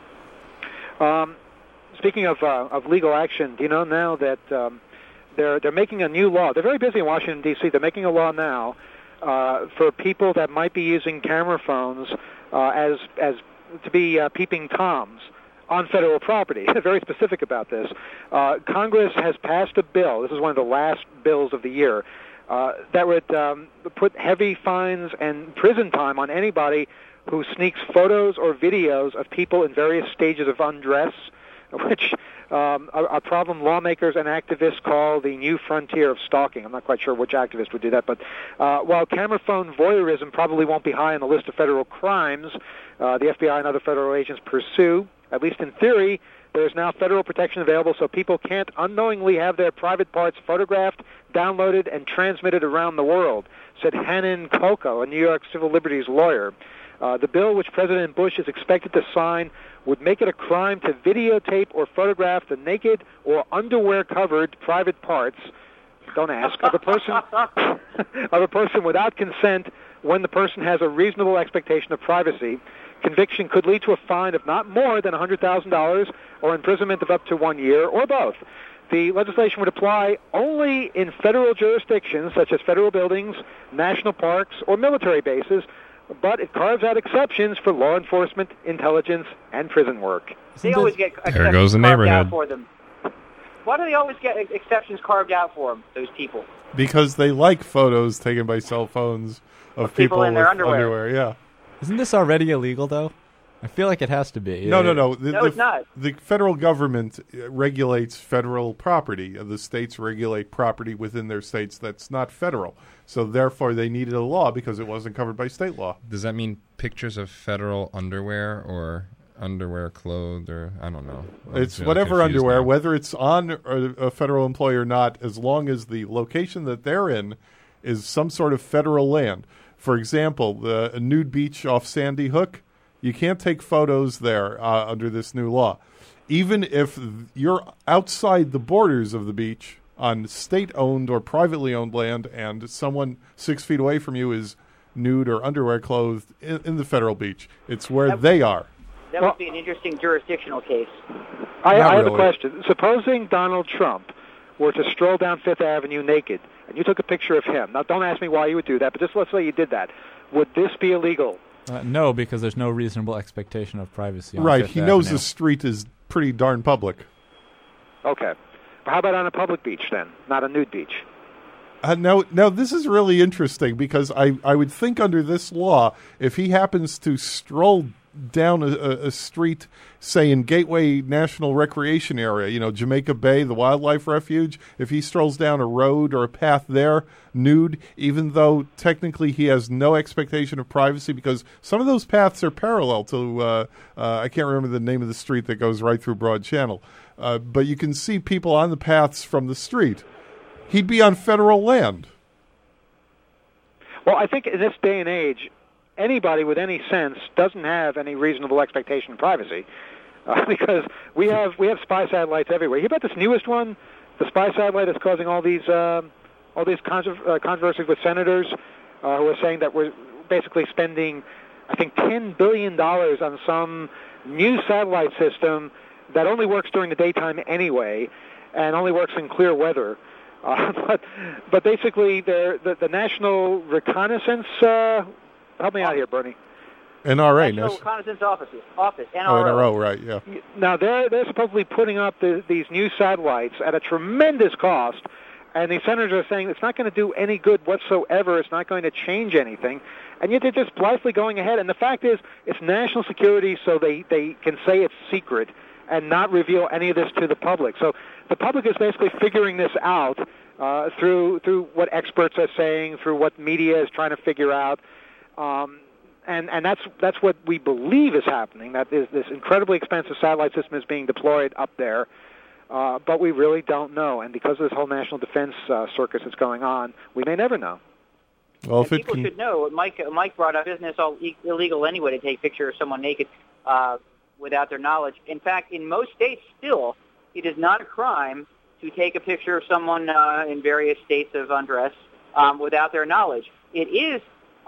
Speaking of legal action, do you know now that they're making a new law? They're very busy in Washington, D.C. They're making a law now for people that might be using camera phones as to be peeping Toms on federal property. They're very specific about this. Congress has passed a bill. This is one of the last bills of the year. That would put heavy fines and prison time on anybody who sneaks photos or videos of people in various stages of undress, which a problem lawmakers and activists call the new frontier of stalking. I'm not quite sure which activist would do that, but while camera phone voyeurism probably won't be high on the list of federal crimes the FBI and other federal agents pursue, at least in theory, there is now federal protection available so people can't unknowingly have their private parts photographed, downloaded, and transmitted around the world, said Hanan Coco, a New York civil liberties lawyer. The bill, which President Bush is expected to sign, would make it a crime to videotape or photograph the naked or underwear-covered private parts, don't ask, of a person without consent when the person has a reasonable expectation of privacy. Conviction could lead to a fine of not more than $100,000 or imprisonment of up to 1 year, or both. The legislation would apply only in federal jurisdictions, such as federal buildings, national parks, or military bases, but it carves out exceptions for law enforcement, intelligence, and prison work. They always get there goes the neighborhood. For them. Why do they always get exceptions carved out for them, those people? Because they like photos taken by cell phones of people in their underwear. Yeah. Isn't this already illegal, though? I feel like it has to be. No. No, it's not. The federal government regulates federal property. The states regulate property within their states that's not federal. So therefore, they needed a law because it wasn't covered by state law. Does that mean pictures of federal underwear or underwear clothed or I don't know? It's whatever underwear, whether it's on a federal employee or not, as long as the location that they're in is some sort of federal land. For example, a nude beach off Sandy Hook, you can't take photos there under this new law. Even if you're outside the borders of the beach on state-owned or privately owned land and someone 6 feet away from you is nude or underwear clothed in the federal beach, it's where they are. That would be an interesting jurisdictional case. I have a question. Supposing Donald Trump were to stroll down Fifth Avenue naked, and you took a picture of him. Now, don't ask me why you would do that, but just let's say you did that. Would this be illegal? No, because there's no reasonable expectation of privacy on Right, Fifth he knows Avenue. the street is pretty darn public. Okay. But how about on a public beach, then? Not a nude beach? Now, this is really interesting because I would think under this law, if he happens to stroll down a street, say in Gateway National Recreation Area, Jamaica Bay, the wildlife refuge, if he strolls down a road or a path there, nude, even though technically he has no expectation of privacy because some of those paths are parallel to, I can't remember the name of the street that goes right through Broad Channel, but you can see people on the paths from the street. He'd be on federal land. Well, I think in this day and age, anybody with any sense doesn't have any reasonable expectation of privacy. because we have spy satellites everywhere. You hear about this newest one, the spy satellite that's causing all these controversies with senators who are saying that we're basically spending, I think, $10 billion on some new satellite system that only works during the daytime anyway, and only works in clear weather. But basically, the National Reconnaissance. Help me out here, Bernie. NRA, National Reconnaissance Office, NRO. Oh, NRO, right? Yeah. Now they're supposedly putting up these new satellites at a tremendous cost, and the senators are saying it's not going to do any good whatsoever. It's not going to change anything, and yet they're just blithely going ahead. And the fact is, it's national security, so they can say it's secret and not reveal any of this to the public. So the public is basically figuring this out through what experts are saying, through what media is trying to figure out. And that's what we believe is happening. That is, this incredibly expensive satellite system is being deployed up there, but we really don't know. And because of this whole national defense circus that's going on, we may never know. Well, and people should know. Mike brought up, isn't this all illegal anyway to take a picture of someone naked without their knowledge? In fact, in most states, still, it is not a crime to take a picture of someone in various states of undress without their knowledge. It is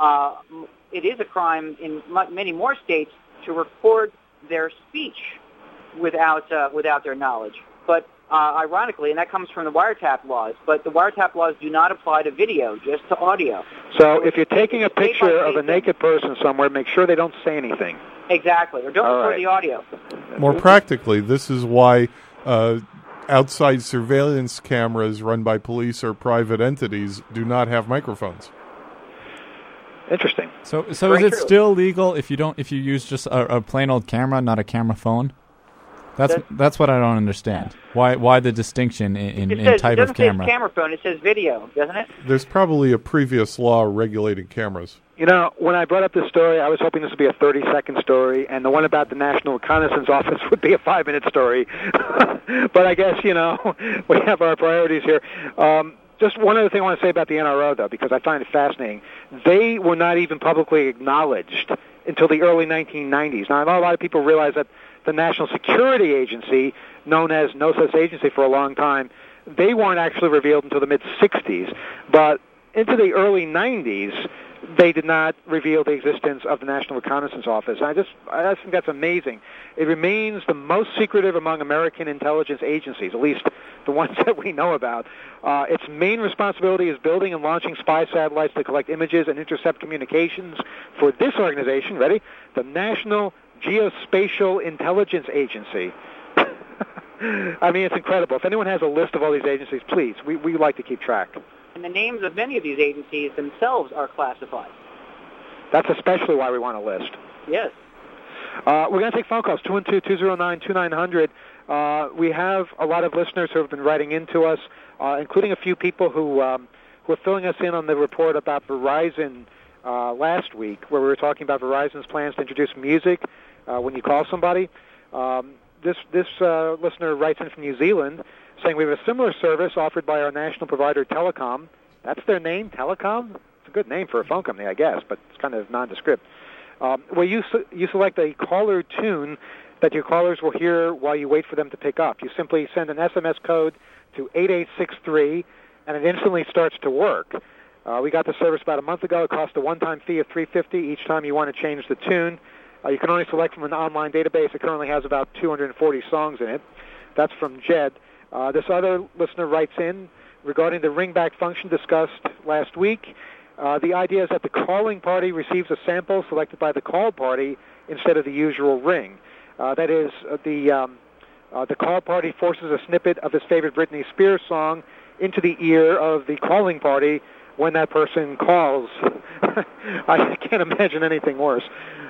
a crime in many more states to record their speech without their knowledge. But ironically, and that comes from the wiretap laws, but the wiretap laws do not apply to video, just to audio. So if you're taking a picture of a naked person somewhere, make sure they don't say anything. Exactly, or don't record the audio. More practically, this is why outside surveillance cameras run by police or private entities do not have microphones. Interesting. So is it still legal if you use just a plain old camera, not a camera phone? That's what I don't understand. Why the distinction in type of camera? It doesn't say camera phone, it says video, doesn't it? There's probably a previous law regulating cameras. You know, when I brought up this story, I was hoping this would be a 30-second story, and the one about the National Reconnaissance Office would be a 5-minute story. But I guess, we have our priorities here. Just one other thing I want to say about the NRO, though, because I find it fascinating. They were not even publicly acknowledged until the early 1990s. Now, I know a lot of people realize that the National Security Agency, known as No Such Agency for a long time, they weren't actually revealed until the mid-60s. But into the early 90s, they did not reveal the existence of the National Reconnaissance Office. And I just think that's amazing. It remains the most secretive among American intelligence agencies, at least the ones that we know about. Its main responsibility is building and launching spy satellites to collect images and intercept communications for this organization, ready? The National Geospatial Intelligence Agency. I mean, it's incredible. If anyone has a list of all these agencies, please, we like to keep track. And the names of many of these agencies themselves are classified. That's especially why we want a list. Yes. We're going to take phone calls, 212-209-2900. We have a lot of listeners who have been writing into us, including a few people who were filling us in on the report about Verizon last week, where we were talking about Verizon's plans to introduce music when you call somebody. This listener writes in from New Zealand, saying we have a similar service offered by our national provider, Telecom. That's their name, Telecom? It's a good name for a phone company, I guess, but it's kind of nondescript. Where you select a caller tune that your callers will hear while you wait for them to pick up. You simply send an SMS code to 8863, and it instantly starts to work. We got the service about a month ago. It cost a one-time fee of $350 each time you want to change the tune. You can only select from an online database. It currently has about 240 songs in it. That's from Jed. This other listener writes in regarding the ringback function discussed last week. The idea is that the calling party receives a sample selected by the called party instead of the usual ring. That is, the call party forces a snippet of his favorite Britney Spears song into the ear of the calling party when that person calls. I can't imagine anything worse.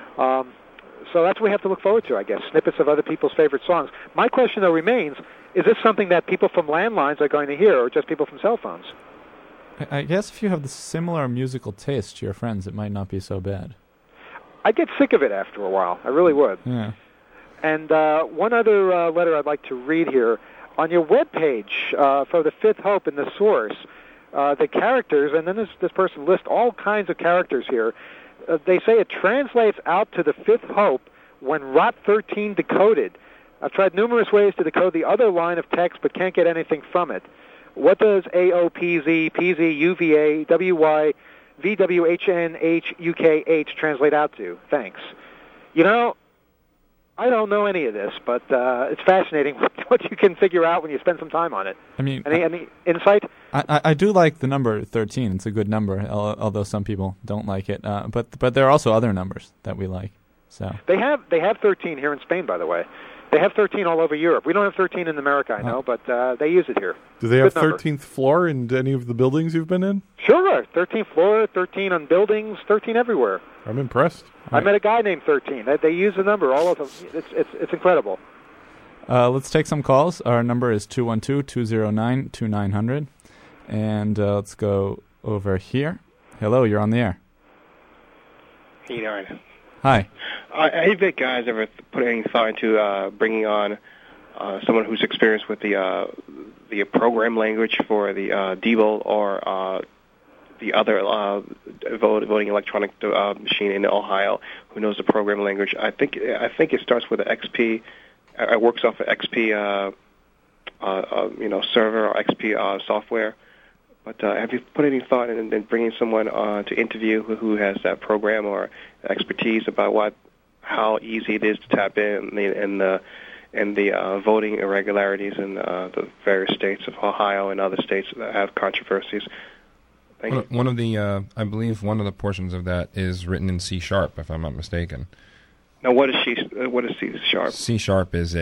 So that's what we have to look forward to, I guess, snippets of other people's favorite songs. My question, though, remains, is this something that people from landlines are going to hear or just people from cell phones? I guess if you have the similar musical taste to your friends, it might not be so bad. I'd get sick of it after a while. I really would. Yeah. And one other letter I'd like to read here. On your webpage for the Fifth Hope in the source, the characters, and then this person lists all kinds of characters here. They say it translates out to the Fifth Hope when ROT 13 decoded. I've tried numerous ways to decode the other line of text but can't get anything from it. What does AOPZ, PZ, UVA, WY, VWHN, HUKH translate out to? Thanks. You know, I don't know any of this, but it's fascinating what you can figure out when you spend some time on it. I mean, any insight? I do like the number 13. It's a good number, although some people don't like it. But there are also other numbers that we like. So They have 13 here in Spain, by the way. They have 13 all over Europe. We don't have 13 in America, I know, but they use it here. Do they have Good number. 13th floor in any of the buildings you've been in? Sure, 13th floor, 13 on buildings, 13 everywhere. I'm impressed. I met a guy named 13. They use the number all of them. It's incredible. let's take some calls. Our number is 212-209-2900. And let's go over here. Hello, you're on the air. How you doing? Hi. Have you guys ever put any thought into bringing on someone who's experienced with the program language for the Diebold or the other voting electronic machine in Ohio who knows the program language? I think it starts with an XP. It works off of XP server or XP software. But have you put any thought in bringing someone to interview who has that program or expertise about how easy it is to tap in the voting irregularities in the various states of Ohio and other states that have controversies? Thank you. One of the, I believe, one of the portions of that is written in C#, if I'm not mistaken. Now, what is C#? C# is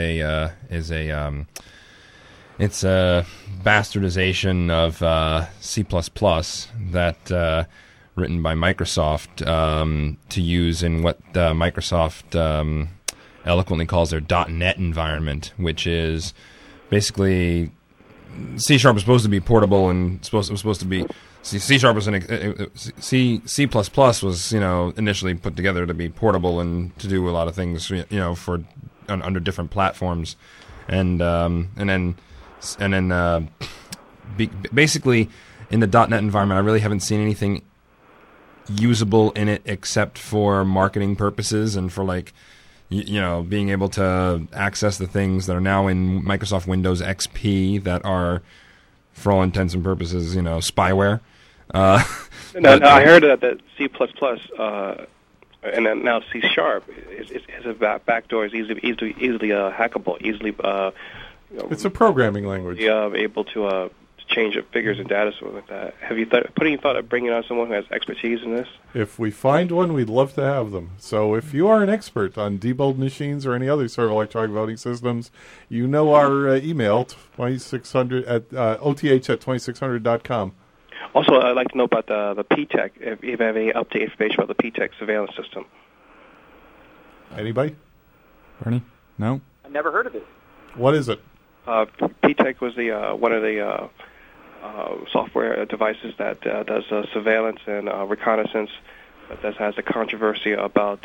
it's a bastardization of C++ that written by Microsoft to use in what Microsoft eloquently calls their .NET environment, which is basically C# is supposed to be portable and was supposed to be C# was C++ was initially put together to be portable and to do a lot of things for under different platforms, and then basically in the .NET environment, I really haven't seen anything usable in it except for marketing purposes and for being able to access the things that are now in Microsoft Windows XP that are, for all intents and purposes, spyware. I heard that C++ and then now C# has a backdoor is easily hackable, easily. It's a programming language. Able to change the figures and data, something like that. Have you put any thought of bringing on someone who has expertise in this? If we find one, we'd love to have them. So if you are an expert on Diebold machines or any other sort of electronic voting systems, you know our email, 2600 at oth@2600.com. Also, I'd like to know about the PTEC, if you have any update information about the PTEC surveillance system. Anybody? Bernie? No? I never heard of it. What is it? PTEC was one of the software devices that does surveillance and reconnaissance. That has a controversy about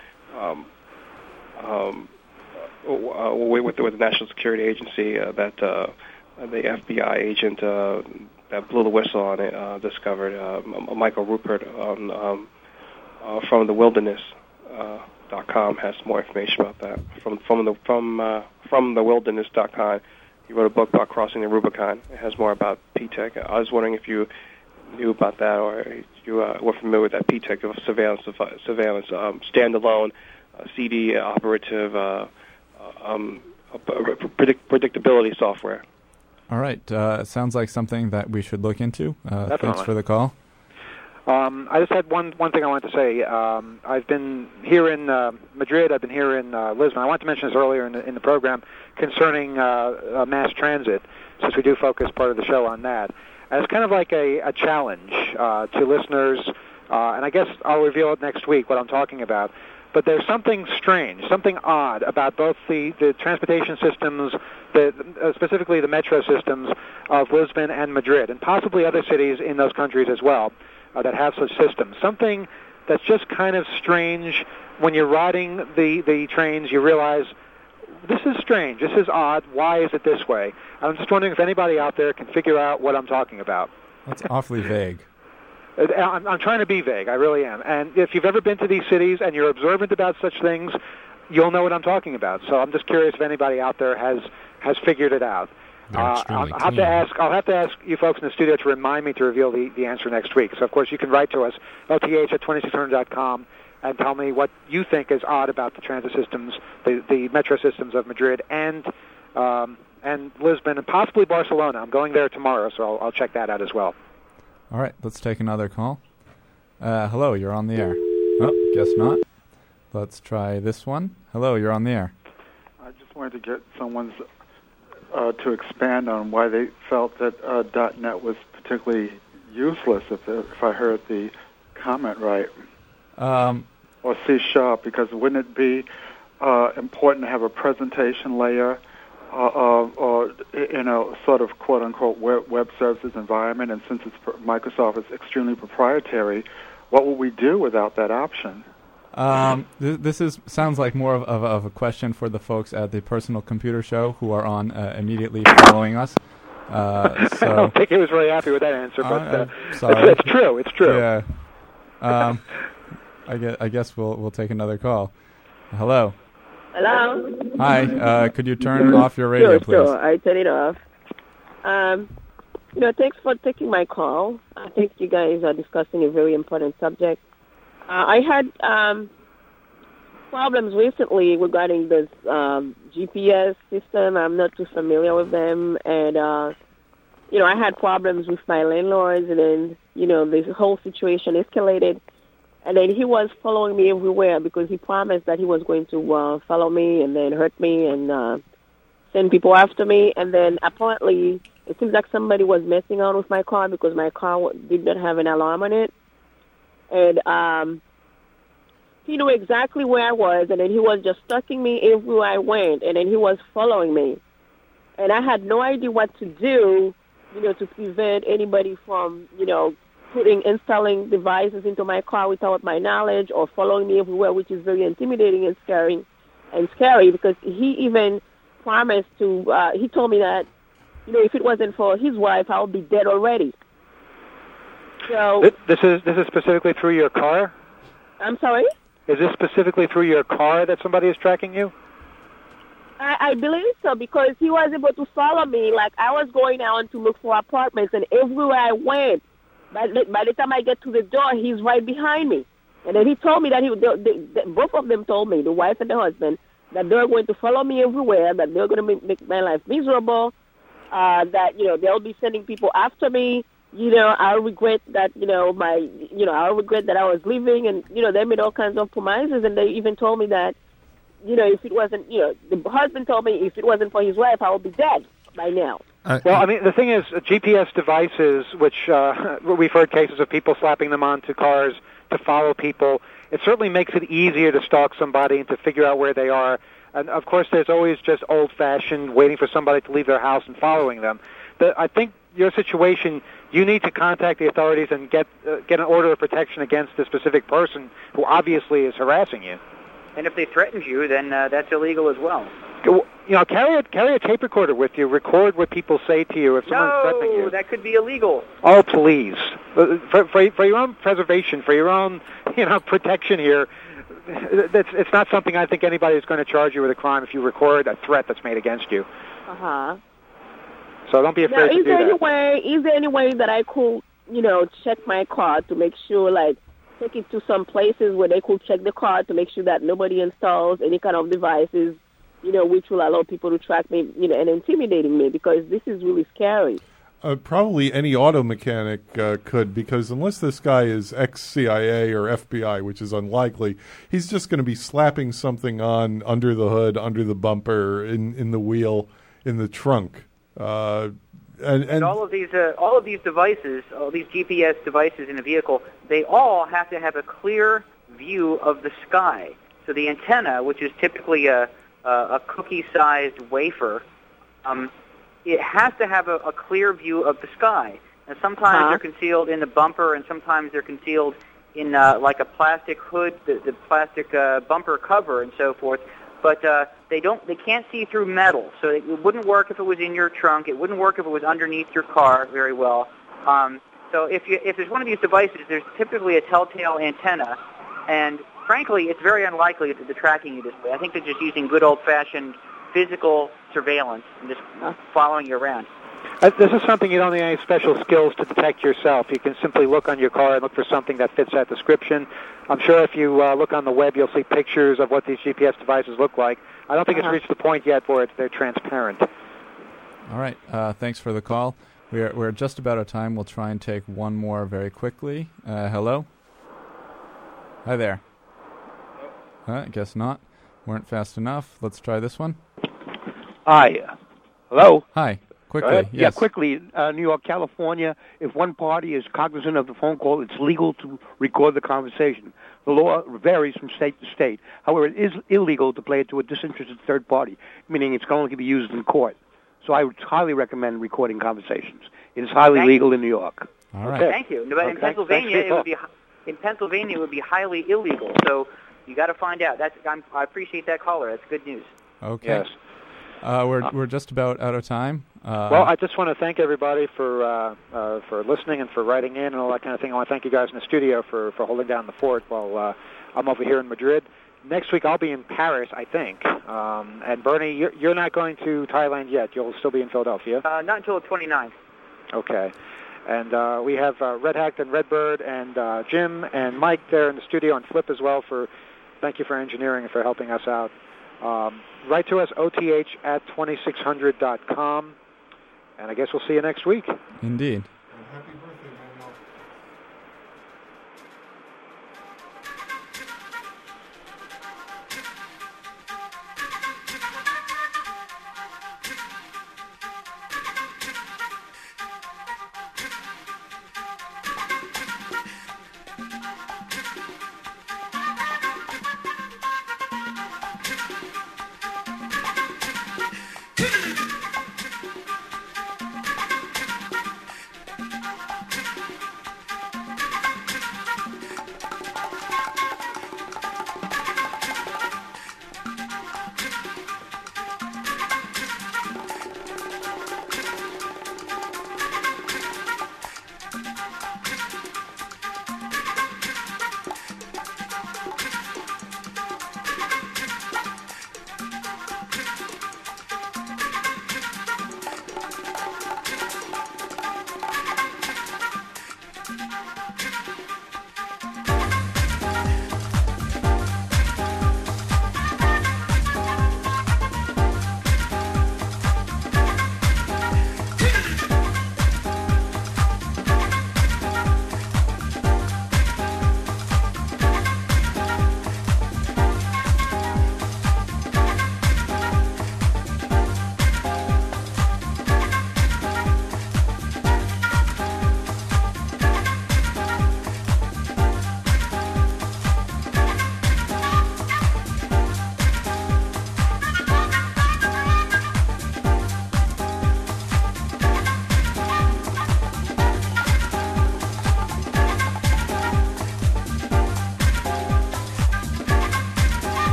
with the National Security Agency that the FBI agent that blew the whistle on it discovered. Michael Rupert from the Wilderness.com has more information about that. From the Wilderness.com. He wrote a book about crossing the Rubicon. It has more about PTEC. I was wondering if you knew about that or you were familiar with that PTEC of surveillance standalone CD operative predictability software. All right. Sounds like something that we should look into. Thanks for the call. I just had one thing I wanted to say. I've been here in Madrid. I've been here in Lisbon. I wanted to mention this earlier in the program concerning mass transit, since we do focus part of the show on that. And it's kind of like a challenge to listeners, and I guess I'll reveal it next week what I'm talking about. But there's something strange, something odd about both the transportation systems, specifically the metro systems of Lisbon and Madrid, and possibly other cities in those countries as well. That have such systems. Something that's just kind of strange. When you're riding the trains, you realize this is strange, this is odd, why is it this way? I'm just wondering if anybody out there can figure out what I'm talking about. That's awfully vague. I'm trying to be vague, I really am. And if you've ever been to these cities and you're observant about such things, you'll know what I'm talking about. So I'm just curious if anybody out there has figured it out. I'll have to ask you folks in the studio to remind me to reveal the answer next week. So, of course, you can write to us, lth@2600.com, and tell me what you think is odd about the transit systems, the metro systems of Madrid and Lisbon, and possibly Barcelona. I'm going there tomorrow, so I'll check that out as well. All right, let's take another call. Hello, you're on the air. Oh, guess not. Let's try this one. Hello, you're on the air. I just wanted to get someone's to expand on why they felt that .NET was particularly useless, if I heard the comment right. Or C#, because wouldn't it be important to have a presentation layer or in a sort of quote-unquote web services environment? And since Microsoft is extremely proprietary, what would we do without that option? This sounds like more of a question for the folks at the Personal Computer Show who are on immediately following us. I don't think he was really happy with that answer, but sorry. It's true. It's true. Yeah. I guess we'll take another call. Hello. Hello. Hi. Could you turn off your radio, please? Sure. I turn it off. Thanks for taking my call. I think you guys are discussing a very important subject. I had problems recently regarding this GPS system. I'm not too familiar with them, and I had problems with my landlords, and then this whole situation escalated, and then he was following me everywhere because he promised that he was going to follow me and then hurt me and send people after me, and then apparently it seems like somebody was messing around with my car because my car did not have an alarm on it. And he knew exactly where I was, and then he was just stalking me everywhere I went, and then he was following me. And I had no idea what to do, to prevent anybody from, installing devices into my car without my knowledge or following me everywhere, which is very intimidating and scary because he even promised to, he told me that, if it wasn't for his wife, I would be dead already. So this is specifically through your car? I'm sorry? Is this specifically through your car that somebody is tracking you? I believe so, because he was able to follow me. Like, I was going out to look for apartments, and everywhere I went, by the time I get to the door, he's right behind me. And then he told me that both of them told me, the wife and the husband, that they're going to follow me everywhere, that they're going to make my life miserable, that, they'll be sending people after me. I'll regret that, I'll regret that I was leaving, and, they made all kinds of promises, and they even told me that, if it wasn't, the husband told me if it wasn't for his wife, I would be dead by now. Well, I mean, the thing is, GPS devices, which we've heard cases of people slapping them onto cars to follow people, it certainly makes it easier to stalk somebody and to figure out where they are. And, of course, there's always just old-fashioned waiting for somebody to leave their house and following them. I think your situation, you need to contact the authorities and get an order of protection against the specific person who obviously is harassing you. And if they threatened you, then that's illegal as well. Carry a tape recorder with you. Record what people say to you if someone's threatening you. No, that could be illegal. Oh, please. For your own preservation, for your own protection here, it's not something I think anybody is going to charge you with a crime if you record a threat that's made against you. Uh-huh. So don't be afraid to do that. Is there any way that I could, check my car to make sure, like, take it to some places where they could check the car to make sure that nobody installs any kind of devices, which will allow people to track me, and intimidating me, because this is really scary. Probably any auto mechanic could, because unless this guy is ex-CIA or FBI, which is unlikely, he's just going to be slapping something on under the hood, under the bumper, in the wheel, in the trunk. And all of these devices, all these GPS devices in a vehicle, they all have to have a clear view of the sky. So the antenna, which is typically a cookie-sized wafer, it has to have a clear view of the sky. And sometimes they're concealed in the bumper, and sometimes they're concealed in like a plastic hood, the plastic bumper cover, and so forth. But they can't see through metal, so it wouldn't work if it was in your trunk. It wouldn't work if it was underneath your car very well. So if there's one of these devices, there's typically a telltale antenna, and frankly, it's very unlikely that they're tracking you this way. I think they're just using good old-fashioned physical surveillance and just following you around. This is something you don't need any special skills to detect yourself. You can simply look on your car and look for something that fits that description. I'm sure if you look on the web, you'll see pictures of what these GPS devices look like. I don't think it's reached the point yet where they're transparent. All right. Thanks for the call. We're just about out of time. We'll try and take one more very quickly. Hello? Hi there. I guess not. Weren't fast enough. Let's try this one. Hi. Hello? Hi. Quickly, yes. Yeah, quickly. New York, California, if one party is cognizant of the phone call, it's legal to record the conversation. The law varies from state to state. However, it is illegal to play it to a disinterested third party, meaning it's going to be used in court. So I would highly recommend recording conversations. It is highly legal in New York. All right. Thank you. But in Pennsylvania, it would be highly illegal. So you got to find out. I appreciate that caller. That's good news. Okay. Yes. We're just about out of time. Well, I just want to thank everybody for listening and for writing in and all that kind of thing. I want to thank you guys in the studio for holding down the fort while I'm over here in Madrid. Next week I'll be in Paris, I think. And Bernie, you're not going to Thailand yet. You'll still be in Philadelphia. Not until the 29th. Okay. And we have Red Hacked and Redbird and Jim and Mike there in the studio and Flip as well. Thank you for engineering and for helping us out. Write to us, oth@2600.com. And I guess we'll see you next week. Indeed. Happy